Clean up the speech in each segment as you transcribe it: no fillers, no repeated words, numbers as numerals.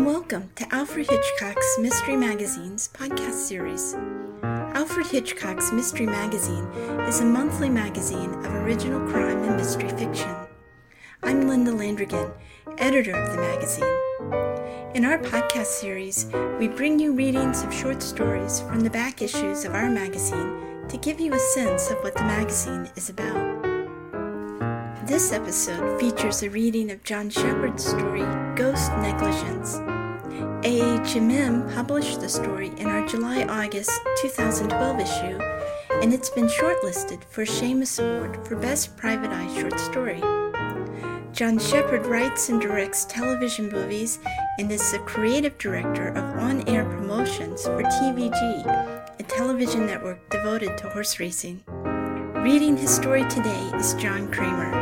Welcome to Alfred Hitchcock's Mystery Magazine's podcast series. Alfred Hitchcock's Mystery Magazine is a monthly magazine of original crime and mystery fiction. I'm Linda Landrigan, editor of the magazine. In our podcast series, we bring you readings of short stories from the back issues of our magazine to give you a sense of what the magazine is about. This episode features a reading of John Shepherd's story, Ghost Negligence. AHMM published the story in our July-August 2012 issue, and it's been shortlisted for a Shamus Award for Best Private Eye Short Story. John Shepherd writes and directs television movies and is the creative director of on-air promotions for TVG, a television network devoted to horse racing. Reading his story today is John Kramer.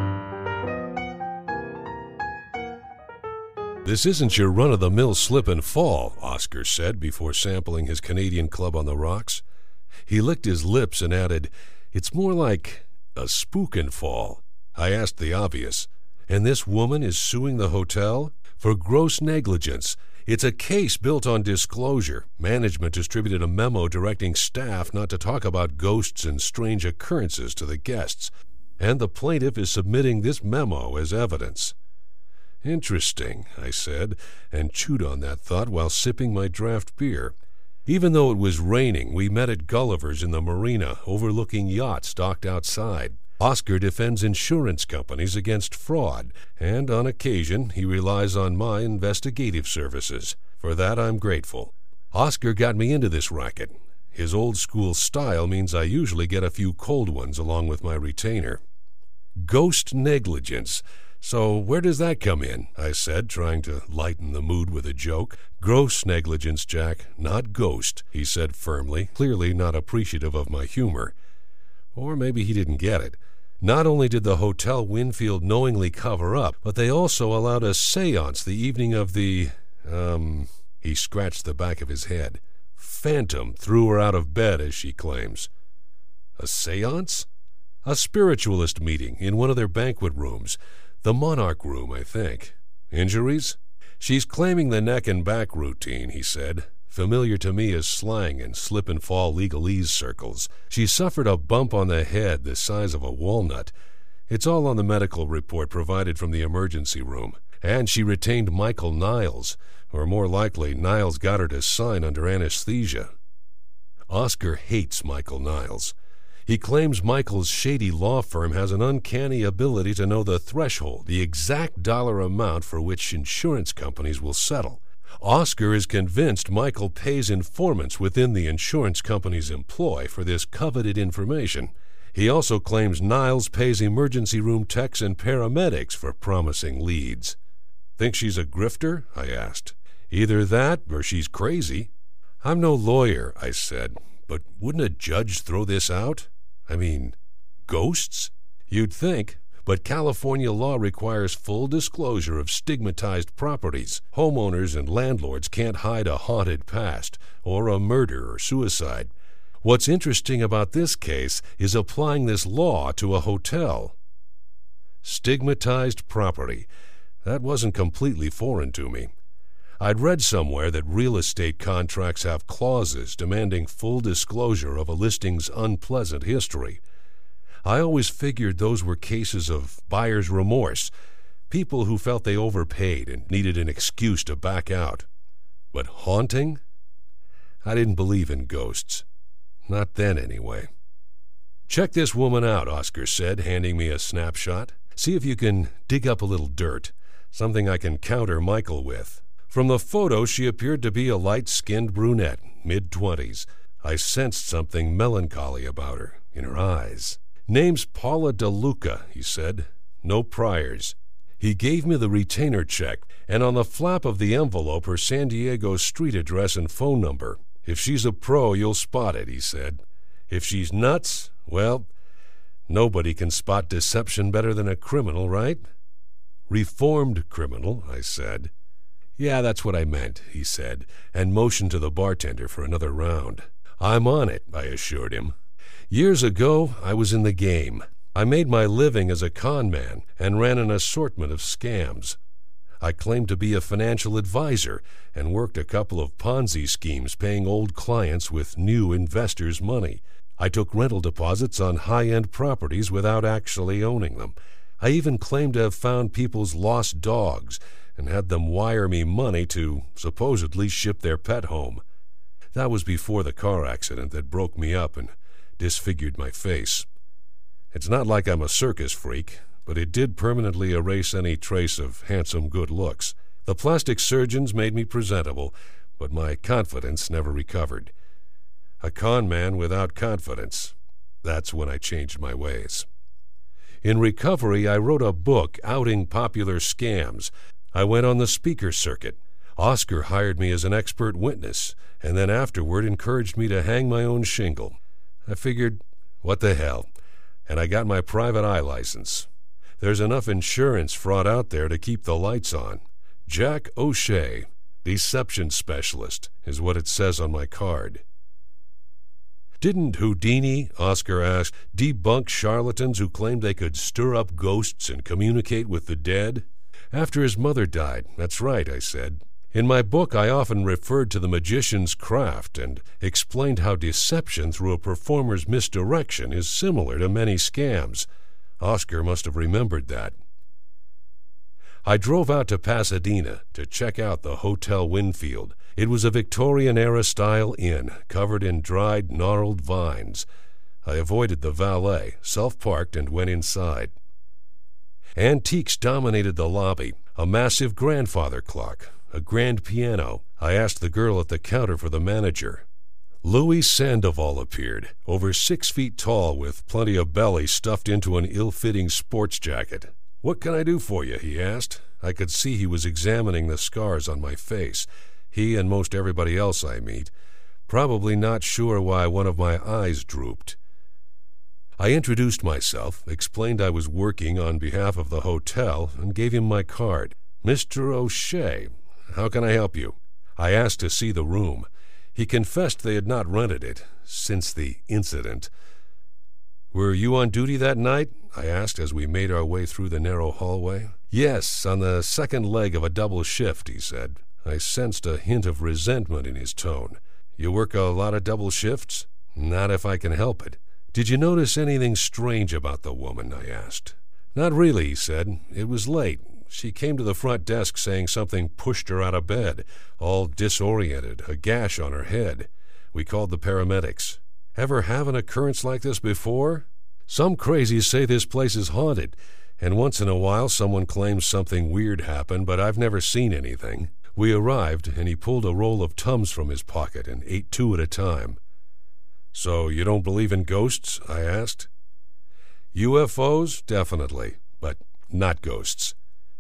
"This isn't your run-of-the-mill slip and fall," Oscar said before sampling his Canadian Club on the rocks. He licked his lips and added, "It's more like a spook and fall." I asked the obvious. "And this woman is suing the hotel? For gross negligence. It's a case built on disclosure. Management distributed a memo directing staff not to talk about ghosts and strange occurrences to the guests. And the plaintiff is submitting this memo as evidence." "Interesting," I said, and chewed on that thought while sipping my draft beer. Even though it was raining, we met at Gulliver's in the marina, overlooking yachts docked outside. Oscar defends insurance companies against fraud, and on occasion he relies on my investigative services. For that I'm grateful. Oscar got me into this racket. His old-school style means I usually get a few cold ones along with my retainer. Ghost negligence. "So where does that come in?" I said, trying to lighten the mood with a joke. "Gross negligence, Jack, not ghost," he said firmly, clearly not appreciative of my humor. Or maybe he didn't get it. Not only did the Hotel Winfield knowingly cover up, but they also allowed a séance the evening of the, he scratched the back of his head. "Phantom threw her out of bed, as she claims." "A séance?" "A spiritualist meeting in one of their banquet rooms. The Monarch Room, I think." "Injuries?" "She's claiming the neck and back routine," he said, familiar to me as slang in slip-and-fall legalese circles. "She suffered a bump on the head the size of a walnut. It's all on the medical report provided from the emergency room. And she retained Michael Niles, or more likely, Niles got her to sign under anesthesia." Oscar hates Michael Niles. He claims Michael's shady law firm has an uncanny ability to know the threshold, the exact dollar amount for which insurance companies will settle. Oscar is convinced Michael pays informants within the insurance company's employ for this coveted information. He also claims Niles pays emergency room techs and paramedics for promising leads. "Think she's a grifter?" I asked. "Either that or she's crazy." "I'm no lawyer," I said, "but wouldn't a judge throw this out? I mean, ghosts? You'd think, but California law requires full disclosure of stigmatized properties. Homeowners and landlords can't hide a haunted past, or a murder or suicide. What's interesting about this case is applying this law to a hotel." Stigmatized property. That wasn't completely foreign to me. I'd read somewhere that real estate contracts have clauses demanding full disclosure of a listing's unpleasant history. I always figured those were cases of buyer's remorse, people who felt they overpaid and needed an excuse to back out. But haunting? I didn't believe in ghosts. Not then, anyway. "Check this woman out," Oscar said, handing me a snapshot. "See if you can dig up a little dirt, something I can counter Michael with." From the photo, she appeared to be a light-skinned brunette, mid-20s. I sensed something melancholy about her, in her eyes. "Name's Paula DeLuca," he said. "No priors." He gave me the retainer check, and on the flap of the envelope her San Diego street address and phone number. "If she's a pro, you'll spot it," he said. "If she's nuts, well, nobody can spot deception better than a criminal, right?" "Reformed criminal," I said. "Yeah, that's what I meant," he said, and motioned to the bartender for another round. "I'm on it," I assured him. "Years ago, I was in the game. I made my living as a con man and ran an assortment of scams. I claimed to be a financial advisor and worked a couple of Ponzi schemes paying old clients with new investors' money. I took rental deposits on high-end properties without actually owning them. I even claimed to have found people's lost dogs and had them wire me money to supposedly ship their pet home. That was before the car accident that broke me up and disfigured my face. It's not like I'm a circus freak, but it did permanently erase any trace of handsome good looks. The plastic surgeons made me presentable, but my confidence never recovered. A con man without confidence. That's when I changed my ways. In recovery, I wrote a book outing popular scams. I went on the speaker circuit. Oscar hired me as an expert witness, and then afterward encouraged me to hang my own shingle. I figured, what the hell? And I got my private eye license. There's enough insurance fraud out there to keep the lights on. Jack O'Shea, deception specialist, is what it says on my card. Didn't Houdini, Oscar asked, debunk charlatans who claimed they could stir up ghosts and communicate with the dead? After his mother died, that's right, I said. In my book, I often referred to the magician's craft and explained how deception through a performer's misdirection is similar to many scams. Oscar must have remembered that. I drove out to Pasadena to check out the Hotel Winfield. It was a Victorian-era style inn, covered in dried, gnarled vines. I avoided the valet, self-parked, and went inside. Antiques dominated the lobby, a massive grandfather clock, a grand piano. I asked the girl at the counter for the manager. Louis Sandoval appeared, over 6 feet tall with plenty of belly stuffed into an ill-fitting sports jacket. "What can I do for you?" he asked. I could see he was examining the scars on my face. He and most everybody else I meet, probably not sure why one of my eyes drooped. I introduced myself, explained I was working on behalf of the hotel, and gave him my card. "Mr. O'Shea, how can I help you?" I asked to see the room. He confessed they had not rented it since the incident. "Were you on duty that night?" I asked as we made our way through the narrow hallway. "Yes, on the second leg of a double shift," he said. I sensed a hint of resentment in his tone. "You work a lot of double shifts?" "Not if I can help it." "Did you notice anything strange about the woman?" I asked. "Not really," he said. "It was late. She came to the front desk saying something pushed her out of bed, all disoriented, a gash on her head. We called the paramedics." "Ever have an occurrence like this before?" "Some crazies say this place is haunted, and once in a while someone claims something weird happened, but I've never seen anything." We arrived, and he pulled a roll of Tums from his pocket and ate 2 at a time. "So you don't believe in ghosts?" I asked. "UFOs? Definitely, but not ghosts."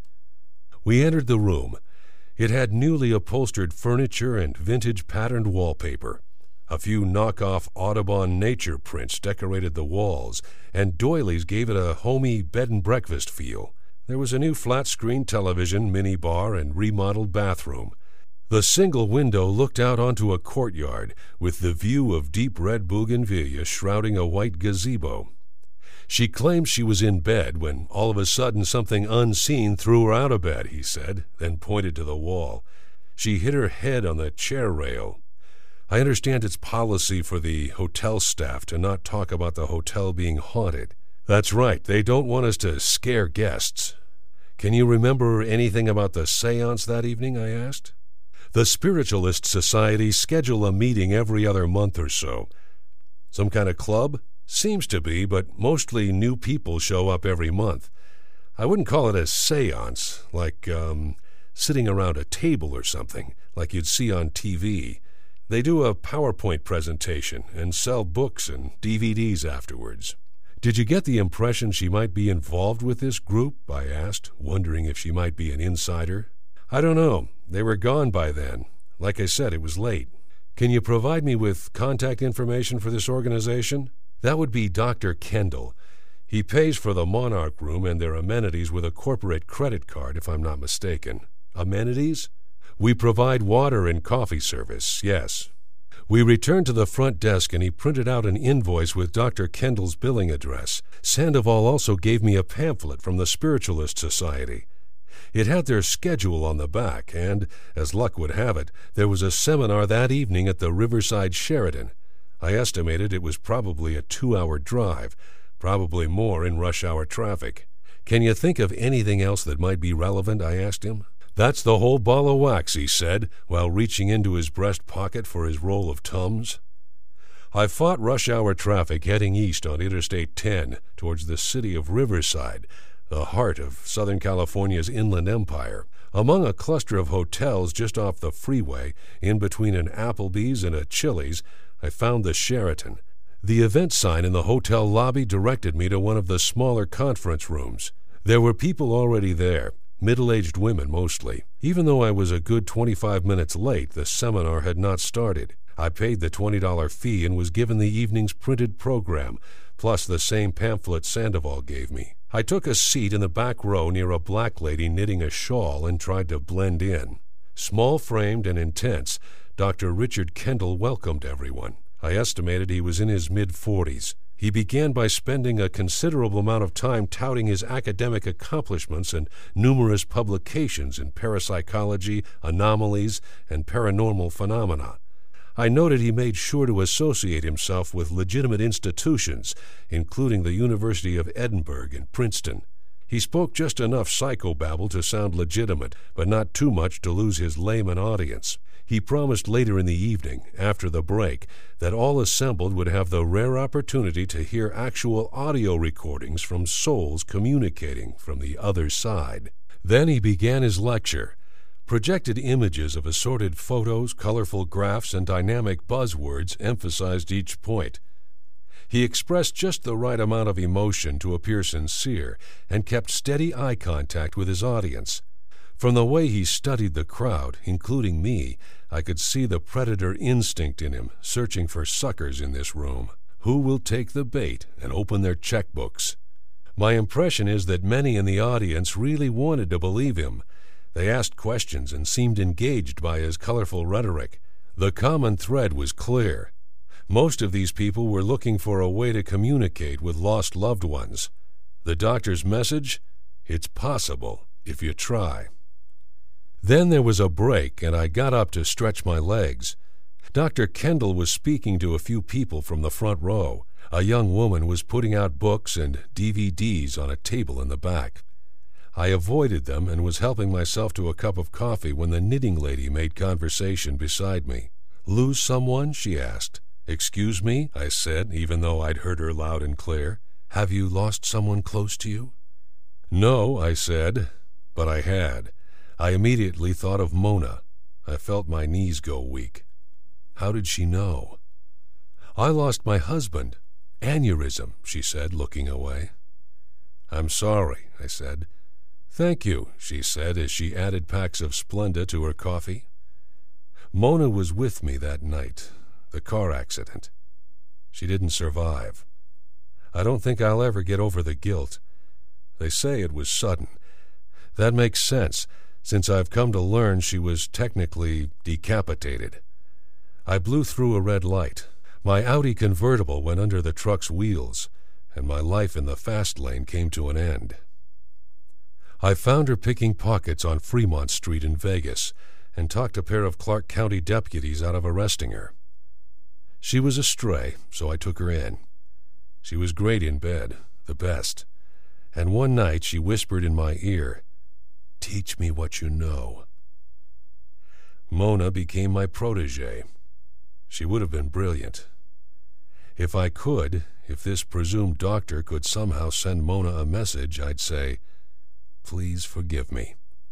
We entered the room. It had newly upholstered furniture and vintage patterned wallpaper. A few knockoff Audubon nature prints decorated the walls, and doilies gave it a homey bed-and-breakfast feel. There was a new flat-screen television, minibar, and remodeled bathroom. The single window looked out onto a courtyard, with the view of deep red bougainvillea shrouding a white gazebo. She claimed she was in bed when all of a sudden something unseen threw her out of bed, he said, then pointed to the wall. She hit her head on the chair rail. I understand it's policy for the hotel staff to not talk about the hotel being haunted. That's right, they don't want us to scare guests. "Can you remember anything about the seance that evening?" I asked. "The Spiritualist Society schedule a meeting every other month or so." "Some kind of club?" "Seems to be, but mostly new people show up every month. I wouldn't call it a seance, like sitting around a table or something, like you'd see on TV. They do a PowerPoint presentation and sell books and DVDs afterwards." "Did you get the impression she might be involved with this group?" I asked, wondering if she might be an insider. "I don't know. They were gone by then. Like I said, it was late." "Can you provide me with contact information for this organization?" "That would be Dr. Kendall. He pays for the Monarch Room and their amenities with a corporate credit card, if I'm not mistaken." "Amenities?" "We provide water and coffee service, yes." We returned to the front desk, and he printed out an invoice with Dr. Kendall's billing address. Sandoval also gave me a pamphlet from the Spiritualist Society. It had their schedule on the back, and, as luck would have it, there was a seminar that evening at the Riverside Sheraton. I estimated it was probably a 2-hour drive, probably more in rush-hour traffic. "Can you think of anything else that might be relevant?" I asked him. "That's the whole ball of wax," he said, while reaching into his breast pocket for his roll of Tums. I fought rush-hour traffic heading east on Interstate 10 towards the city of Riverside, the heart of Southern California's Inland Empire. Among a cluster of hotels just off the freeway, in between an Applebee's and a Chili's, I found the Sheraton. The event sign in the hotel lobby directed me to one of the smaller conference rooms. There were people already there, middle-aged women mostly. Even though I was a good 25 minutes late, the seminar had not started. I paid the $20 fee and was given the evening's printed program, plus the same pamphlet Sandoval gave me. I took a seat in the back row near a black lady knitting a shawl and tried to blend in. Small-framed and intense, Dr. Richard Kendall welcomed everyone. I estimated he was in his mid-40s. He began by spending a considerable amount of time touting his academic accomplishments and numerous publications in parapsychology, anomalies, and paranormal phenomena. I noted he made sure to associate himself with legitimate institutions, including the University of Edinburgh and Princeton. He spoke just enough psychobabble to sound legitimate, but not too much to lose his layman audience. He promised later in the evening, after the break, that all assembled would have the rare opportunity to hear actual audio recordings from souls communicating from the other side. Then he began his lecture. Projected images of assorted photos, colorful graphs, and dynamic buzzwords emphasized each point. He expressed just the right amount of emotion to appear sincere and kept steady eye contact with his audience. From the way he studied the crowd, including me, I could see the predator instinct in him, searching for suckers in this room. Who will take the bait and open their checkbooks? My impression is that many in the audience really wanted to believe him. They asked questions and seemed engaged by his colorful rhetoric. The common thread was clear. Most of these people were looking for a way to communicate with lost loved ones. The doctor's message? It's possible if you try. Then there was a break, and I got up to stretch my legs. Dr. Kendall was speaking to a few people from the front row. A young woman was putting out books and DVDs on a table in the back. I avoided them and was helping myself to a cup of coffee when the knitting lady made conversation beside me. "Lose someone?" she asked. "Excuse me," I said, even though I'd heard her loud and clear. "Have you lost someone close to you?" "No," I said, but I had. I immediately thought of Mona. I felt my knees go weak. How did she know? "I lost my husband. Aneurysm," she said, looking away. "I'm sorry," I said. "Thank you," she said as she added packs of Splenda to her coffee. Mona was with me that night, the car accident. She didn't survive. I don't think I'll ever get over the guilt. They say it was sudden. That makes sense, since I've come to learn she was technically decapitated. I blew through a red light. My Audi convertible went under the truck's wheels, and my life in the fast lane came to an end. I found her picking pockets on Fremont Street in Vegas and talked a pair of Clark County deputies out of arresting her. She was a stray, so I took her in. She was great in bed, the best. And one night she whispered in my ear, "Teach me what you know." Mona became my protégé. She would have been brilliant. If this presumed doctor could somehow send Mona a message, I'd say, "Please forgive me."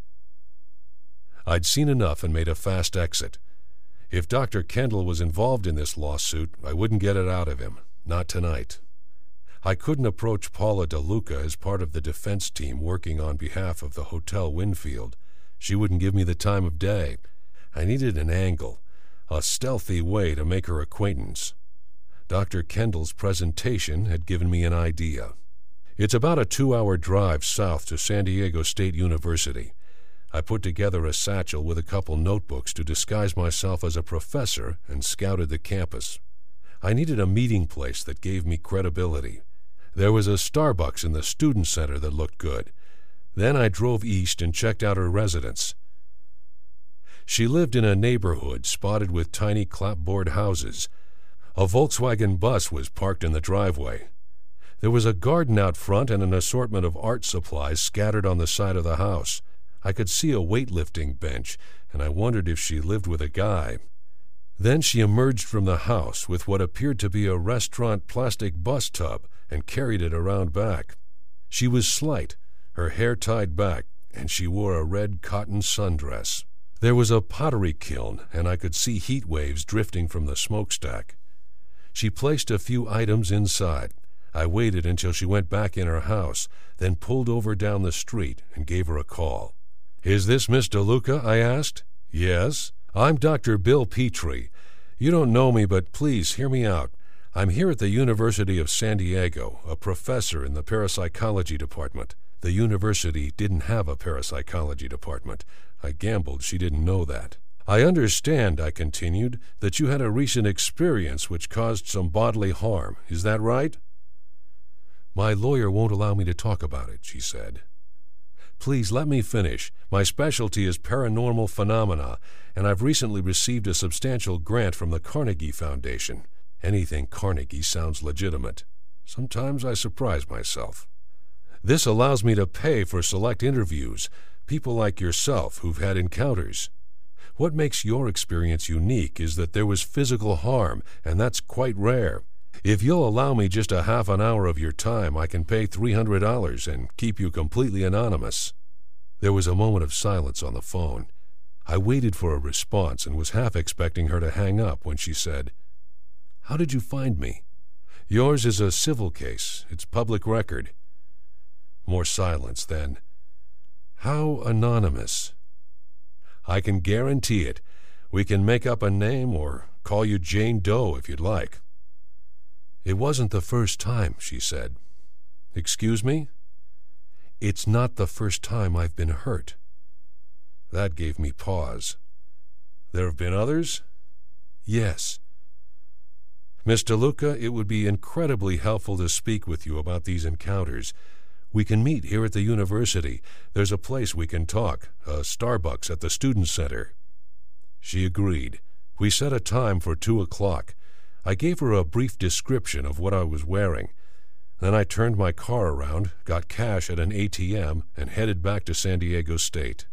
I'd seen enough and made a fast exit. If Dr. Kendall was involved in this lawsuit, I wouldn't get it out of him. Not tonight. I couldn't approach Paula DeLuca as part of the defense team working on behalf of the Hotel Winfield. She wouldn't give me the time of day. I needed an angle, a stealthy way to make her acquaintance. Dr. Kendall's presentation had given me an idea. It's about a 2-hour drive south to San Diego State University. I put together a satchel with a couple notebooks to disguise myself as a professor and scouted the campus. I needed a meeting place that gave me credibility. There was a Starbucks in the student center that looked good. Then I drove east and checked out her residence. She lived in a neighborhood spotted with tiny clapboard houses. A Volkswagen bus was parked in the driveway. There was a garden out front and an assortment of art supplies scattered on the side of the house. I could see a weightlifting bench, and I wondered if she lived with a guy. Then she emerged from the house with what appeared to be a restaurant plastic bus tub and carried it around back. She was slight, her hair tied back, and she wore a red cotton sundress. There was a pottery kiln, and I could see heat waves drifting from the smokestack. She placed a few items inside. I waited until she went back in her house, then pulled over down the street and gave her a call. "Is this Miss DeLuca?" I asked. "Yes. I'm Dr. Bill Petrie. You don't know me, but please hear me out. I'm here at the University of San Diego, a professor in the parapsychology department." The university didn't have a parapsychology department. I gambled she didn't know that. "I understand," I continued, "that you had a recent experience which caused some bodily harm. Is that right?" "My lawyer won't allow me to talk about it," she said. "Please let me finish. My specialty is paranormal phenomena, and I've recently received a substantial grant from the Carnegie Foundation. Anything Carnegie sounds legitimate. Sometimes I surprise myself. This allows me to pay for select interviews, people like yourself who've had encounters. What makes your experience unique is that there was physical harm, and that's quite rare. If you'll allow me just a half an hour of your time, I can pay $300 and keep you completely anonymous." There was a moment of silence on the phone. I waited for a response and was half expecting her to hang up when she said, "How did you find me?" "Yours is a civil case. It's public record." More silence, then, "How anonymous?" "I can guarantee it. We can make up a name or call you Jane Doe if you'd like." "It wasn't the first time," she said. "Excuse me?" "It's not the first time I've been hurt." That gave me pause. "There have been others?" "Yes." "Miss DeLuca, it would be incredibly helpful to speak with you about these encounters. We can meet here at the university. There's a place we can talk, a Starbucks at the Student Center." She agreed. We set a time for 2:00. I gave her a brief description of what I was wearing. Then I turned my car around, got cash at an ATM, and headed back to San Diego State.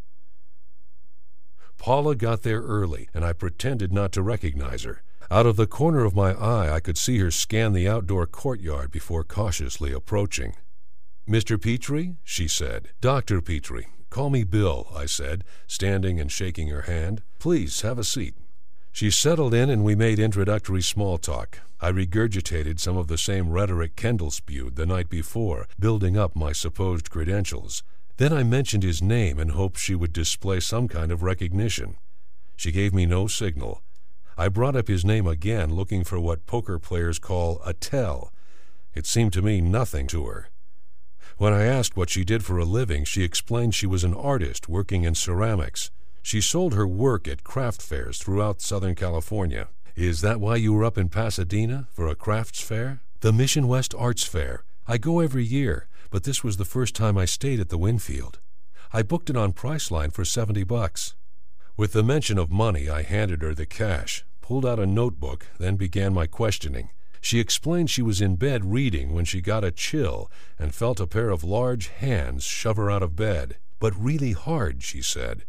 Paula got there early, and I pretended not to recognize her. Out of the corner of my eye, I could see her scan the outdoor courtyard before cautiously approaching. "Mr. Petrie?" she said. "Dr. Petrie. Call me Bill," I said, standing and shaking her hand. "Please, have a seat." She settled in and we made introductory small talk. I regurgitated some of the same rhetoric Kendall spewed the night before, building up my supposed credentials. Then I mentioned his name in hopes she would display some kind of recognition. She gave me no signal. I brought up his name again, looking for what poker players call a tell. It seemed to mean nothing to her. When I asked what she did for a living, she explained she was an artist working in ceramics. She sold her work at craft fairs throughout Southern California. "Is that why you were up in Pasadena, for a crafts fair?" "The Mission West Arts Fair. I go every year, but this was the first time I stayed at the Winfield. I booked it on Priceline for $70. With the mention of money, I handed her the cash, pulled out a notebook, then began my questioning. She explained she was in bed reading when she got a chill and felt a pair of large hands shove her out of bed. "But really hard," she said.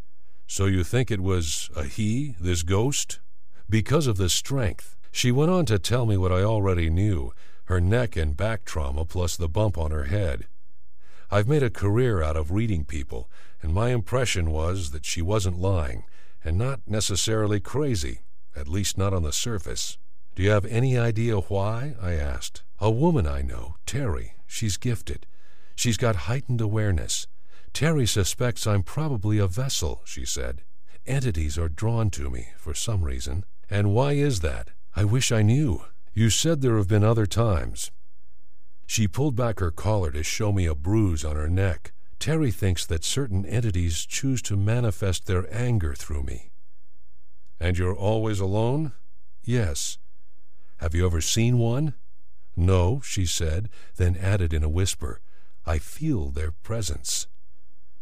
"So you think it was a he, this ghost?" "Because of the strength." She went on to tell me what I already knew, her neck and back trauma plus the bump on her head. I've made a career out of reading people, and my impression was that she wasn't lying, and not necessarily crazy, at least not on the surface. "Do you have any idea why?" I asked. "A woman I know, Terry. She's gifted. She's got heightened awareness. Terry suspects I'm probably a vessel," she said. "Entities are drawn to me for some reason." "And why is that?" "I wish I knew. You said there have been other times." She pulled back her collar to show me a bruise on her neck. "Terry thinks that certain entities choose to manifest their anger through me." "And you're always alone?" "Yes." "Have you ever seen one?" "No," she said, then added in a whisper, "I feel their presence."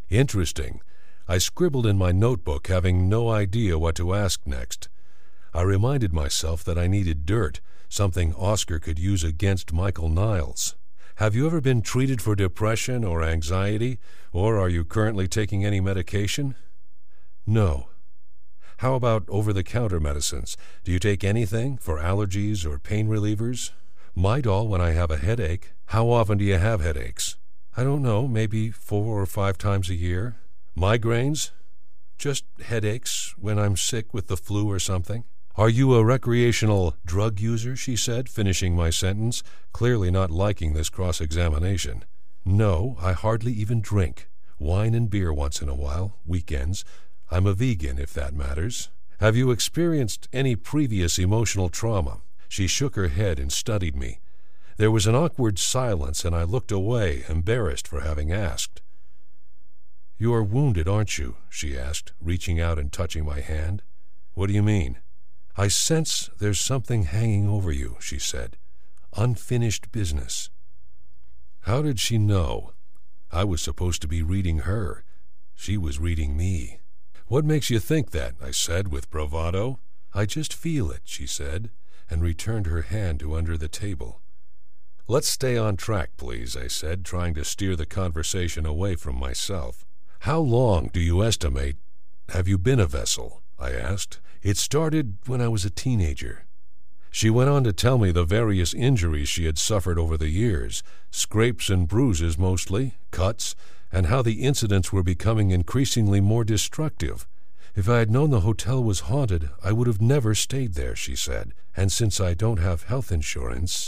Interesting. I scribbled in my notebook, having no idea what to ask next. I reminded myself that I needed dirt, something Oscar could use against Michael Niles. Have you ever been treated for depression or anxiety, or are you currently taking any medication? No. How about over-the-counter medicines? Do you take anything for allergies or pain relievers? Midol when I have a headache. How often do you have headaches? I don't know, maybe 4 or 5 times a year. Migraines? Just headaches when I'm sick with the flu or something. Are you a recreational drug user? She said, finishing my sentence, clearly not liking this cross-examination. No, I hardly even drink. Wine and beer once in a while, weekends. I'm a vegan, if that matters. Have you experienced any previous emotional trauma? She shook her head and studied me. There was an awkward silence, and I looked away, embarrassed for having asked. You are wounded, aren't you? She asked, reaching out and touching my hand. What do you mean? I sense there's something hanging over you, she said. Unfinished business. How did she know? I was supposed to be reading her. She was reading me. What makes you think that? I said with bravado. I just feel it, she said, and returned her hand to under the table. Let's stay on track, please, I said, trying to steer the conversation away from myself. How long do you estimate have you been a vessel? I asked. It started when I was a teenager. She went on to tell me the various injuries she had suffered over the years, scrapes and bruises mostly, cuts, and how the incidents were becoming increasingly more destructive. If I had known the hotel was haunted, I would have never stayed there, she said, and since I don't have health insurance...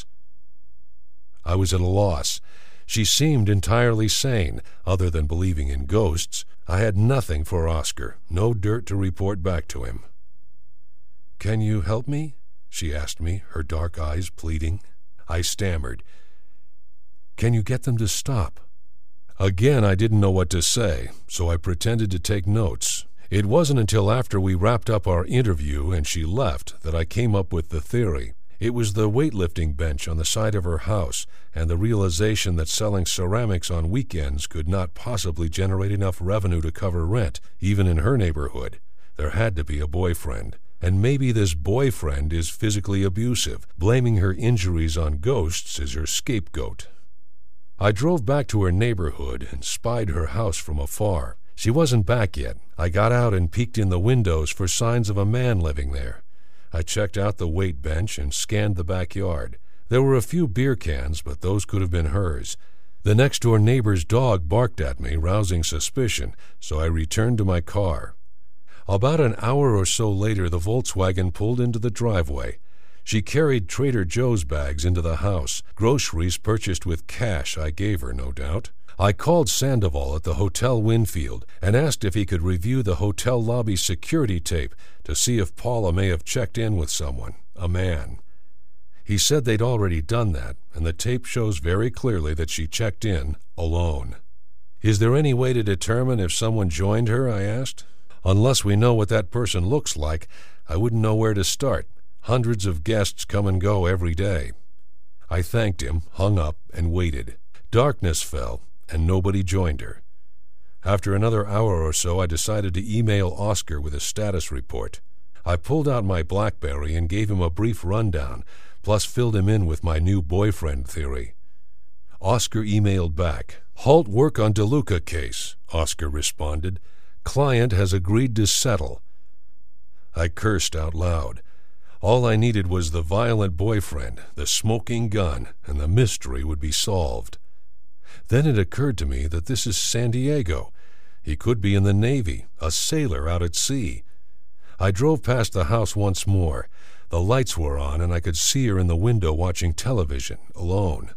I was at a loss. She seemed entirely sane, other than believing in ghosts. I had nothing for Oscar, no dirt to report back to him. Can you help me? She asked me, her dark eyes pleading. I stammered. Can you get them to stop? Again, I didn't know what to say, so I pretended to take notes. It wasn't until after we wrapped up our interview and she left that I came up with the theory. It was the weightlifting bench on the side of her house and the realization that selling ceramics on weekends could not possibly generate enough revenue to cover rent, even in her neighborhood. There had to be a boyfriend. And maybe this boyfriend is physically abusive, blaming her injuries on ghosts as her scapegoat. I drove back to her neighborhood and spied her house from afar. She wasn't back yet. I got out and peeked in the windows for signs of a man living there. I checked out the weight bench and scanned the backyard. There were a few beer cans, but those could have been hers. The next-door neighbor's dog barked at me, rousing suspicion, so I returned to my car. About an hour or so later, the Volkswagen pulled into the driveway. She carried Trader Joe's bags into the house, groceries purchased with cash I gave her, no doubt. I called Sandoval at the Hotel Winfield and asked if he could review the hotel lobby security tape to see if Paula may have checked in with someone, a man. He said they'd already done that, and the tape shows very clearly that she checked in alone. Is there any way to determine if someone joined her? I asked. Unless we know what that person looks like, I wouldn't know where to start. Hundreds of guests come and go every day. I thanked him, hung up, and waited. Darkness fell, and nobody joined her. After another hour or so, I decided to email Oscar with a status report. I pulled out my BlackBerry and gave him a brief rundown, plus filled him in with my new boyfriend theory. Oscar emailed back. Halt work on DeLuca case, Oscar responded. Client has agreed to settle. I cursed out loud. All I needed was the violent boyfriend, the smoking gun, and the mystery would be solved. Then it occurred to me that this is San Diego. He could be in the Navy, a sailor out at sea. I drove past the house once more. The lights were on, and I could see her in the window watching television, alone.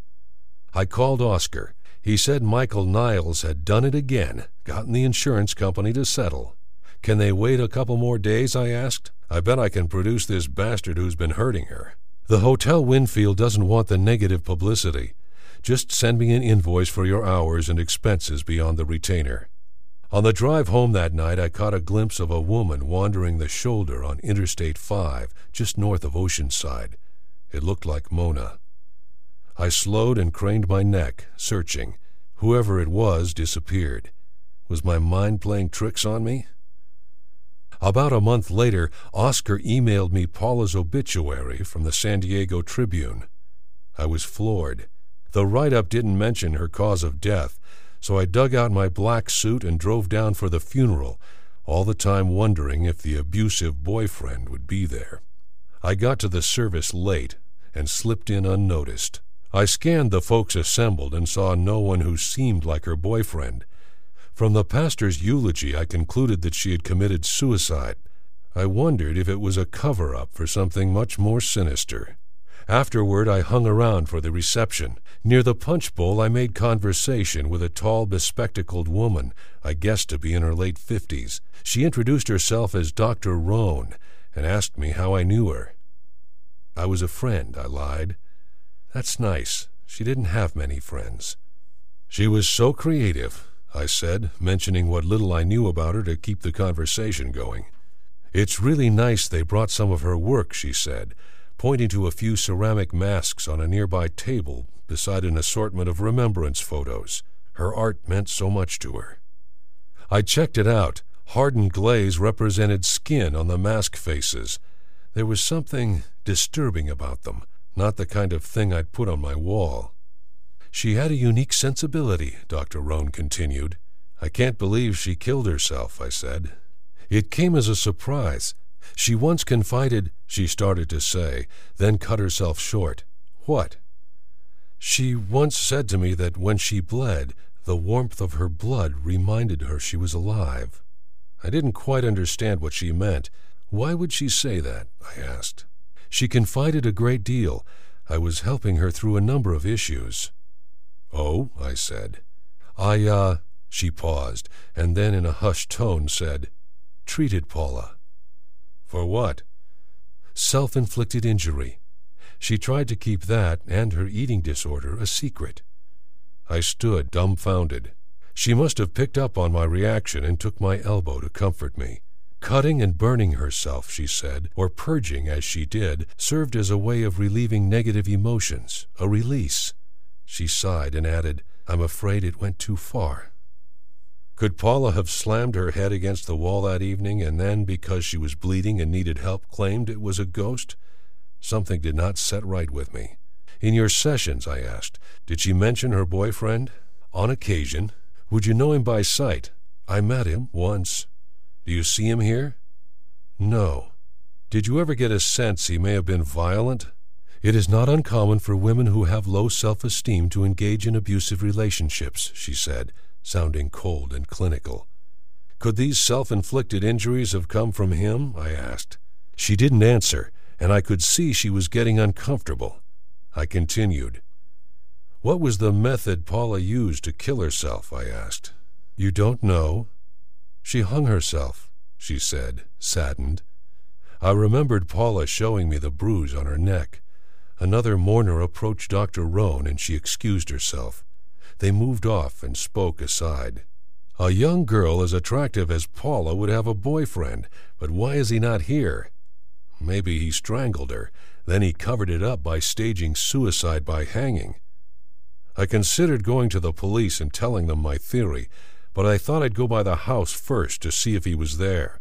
I called Oscar. He said Michael Niles had done it again, gotten the insurance company to settle. Can they wait a couple more days, I asked. I bet I can produce this bastard who's been hurting her. The Hotel Winfield doesn't want the negative publicity. Just send me an invoice for your hours and expenses beyond the retainer. On the drive home that night, I caught a glimpse of a woman wandering the shoulder on Interstate 5, just north of Oceanside. It looked like Mona. I slowed and craned my neck, searching. Whoever it was disappeared. Was my mind playing tricks on me? About a month later, Oscar emailed me Paula's obituary from the San Diego Tribune. I was floored. The write-up didn't mention her cause of death, so I dug out my black suit and drove down for the funeral, all the time wondering if the abusive boyfriend would be there. I got to the service late and slipped in unnoticed. I scanned the folks assembled and saw no one who seemed like her boyfriend. From the pastor's eulogy, I concluded that she had committed suicide. I wondered if it was a cover-up for something much more sinister. Afterward, I hung around for the reception. Near the punch bowl, I made conversation with a tall, bespectacled woman, I guessed to be in her late 50s. She introduced herself as Dr. Roan and asked me how I knew her. I was a friend, I lied. That's nice. She didn't have many friends. She was so creative, I said, mentioning what little I knew about her to keep the conversation going. It's really nice they brought some of her work, she said, pointing to a few ceramic masks on a nearby table beside an assortment of remembrance photos. Her art meant so much to her. I checked it out. Hardened glaze represented skin on the mask faces. There was something disturbing about them, not the kind of thing I'd put on my wall. She had a unique sensibility, Dr. Roan continued. I can't believe she killed herself, I said. It came as a surprise. She once confided, she started to say, then cut herself short. What? She once said to me that when she bled, the warmth of her blood reminded her she was alive. I didn't quite understand what she meant. Why would she say that? I asked. She confided a great deal. I was helping her through a number of issues. Oh, I said. She paused, and then in a hushed tone said, treated Paula. For what? Self-inflicted injury. She tried to keep that and her eating disorder a secret. I stood dumbfounded. She must have picked up on my reaction and took my elbow to comfort me. Cutting and burning herself, she said, or purging as she did, served as a way of relieving negative emotions, a release. She sighed and added, I'm afraid it went too far. Could Paula have slammed her head against the wall that evening and then, because she was bleeding and needed help, claimed it was a ghost? Something did not set right with me. In your sessions, I asked, did she mention her boyfriend? On occasion. Would you know him by sight? I met him once. Do you see him here? No. Did you ever get a sense he may have been violent? It is not uncommon for women who have low self-esteem to engage in abusive relationships, she said, sounding cold and clinical. Could these self-inflicted injuries have come from him? I asked. She didn't answer, and I could see she was getting uncomfortable. I continued. What was the method Paula used to kill herself? I asked. You don't know? She hung herself, she said, saddened. I remembered Paula showing me the bruise on her neck. Another mourner approached Dr. Roan, and she excused herself. They moved off and spoke aside. A young girl as attractive as Paula would have a boyfriend, but why is he not here? Maybe he strangled her. Then he covered it up by staging suicide by hanging. I considered going to the police and telling them my theory, but I thought I'd go by the house first to see if he was there.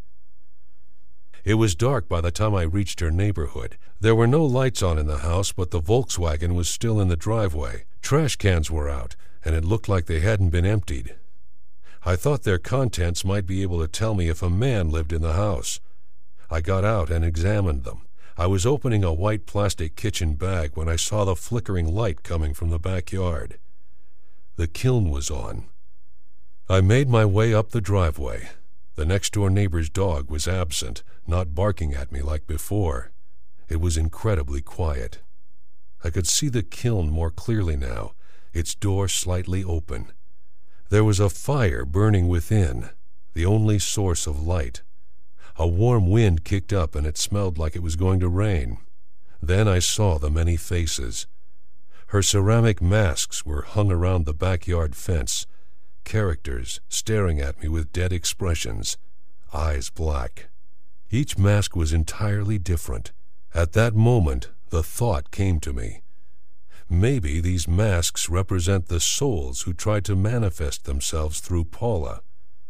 It was dark by the time I reached her neighborhood. There were no lights on in the house, but the Volkswagen was still in the driveway. Trash cans were out, and it looked like they hadn't been emptied. I thought their contents might be able to tell me if a man lived in the house. I got out and examined them. I was opening a white plastic kitchen bag when I saw the flickering light coming from the backyard. The kiln was on. I made my way up the driveway. The next-door neighbor's dog was absent, not barking at me like before. It was incredibly quiet. I could see the kiln more clearly now, its door slightly open. There was a fire burning within, the only source of light. A warm wind kicked up and it smelled like it was going to rain. Then I saw the many faces. Her ceramic masks were hung around the backyard fence, characters staring at me with dead expressions, eyes black. Each mask was entirely different. At that moment, the thought came to me. Maybe these masks represent the souls who tried to manifest themselves through Paula.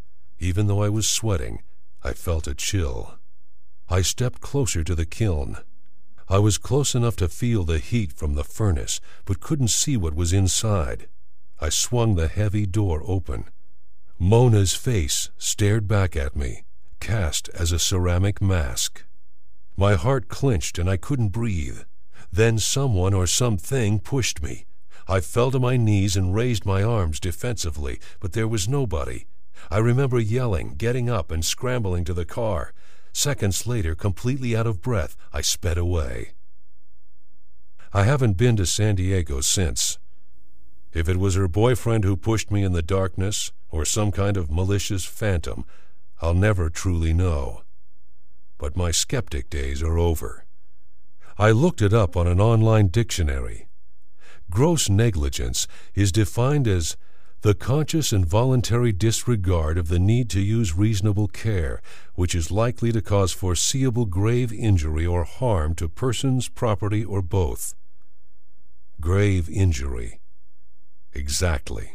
Even though I was sweating, I felt a chill. I stepped closer to the kiln. I was close enough to feel the heat from the furnace, but couldn't see what was inside. I swung the heavy door open. Mona's face stared back at me, cast as a ceramic mask. My heart clenched and I couldn't breathe. Then someone or something pushed me. I fell to my knees and raised my arms defensively, but there was nobody. I remember yelling, getting up, and scrambling to the car. Seconds later, completely out of breath, I sped away. I haven't been to San Diego since. If it was her boyfriend who pushed me in the darkness, or some kind of malicious phantom, I'll never truly know. But my skeptic days are over. I looked it up on an online dictionary. Gross negligence is defined as the conscious and voluntary disregard of the need to use reasonable care, which is likely to cause foreseeable grave injury or harm to persons, property, or both. Grave injury. Exactly.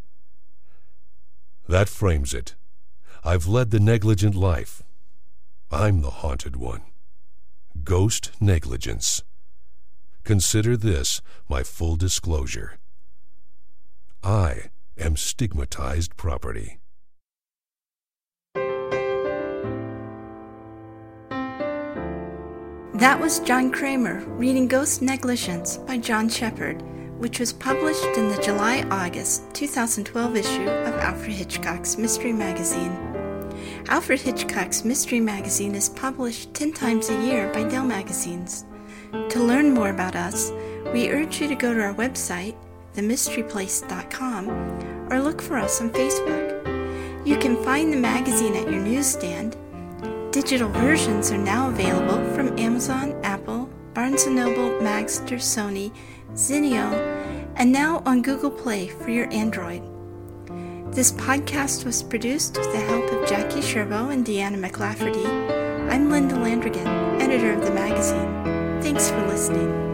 That frames it. I've led the negligent life. I'm the haunted one. Ghost negligence. Consider this my full disclosure. I am stigmatized property. That was John Kramer reading Ghost Negligence by John Shepherd, which was published in the July-August 2012 issue of Alfred Hitchcock's Mystery Magazine. Alfred Hitchcock's Mystery Magazine is published 10 times a year by Dell Magazines. To learn more about us, we urge you to go to our website, themysteryplace.com, or look for us on Facebook. You can find the magazine at your newsstand. Digital versions are now available from Amazon, Apple, Barnes & Noble, Magster, Sony, Zinio, and now on Google Play for your Android. This podcast was produced with the help of Jackie Sherbo and Deanna McLafferty. I'm Linda Landrigan, editor of the magazine. Thanks for listening.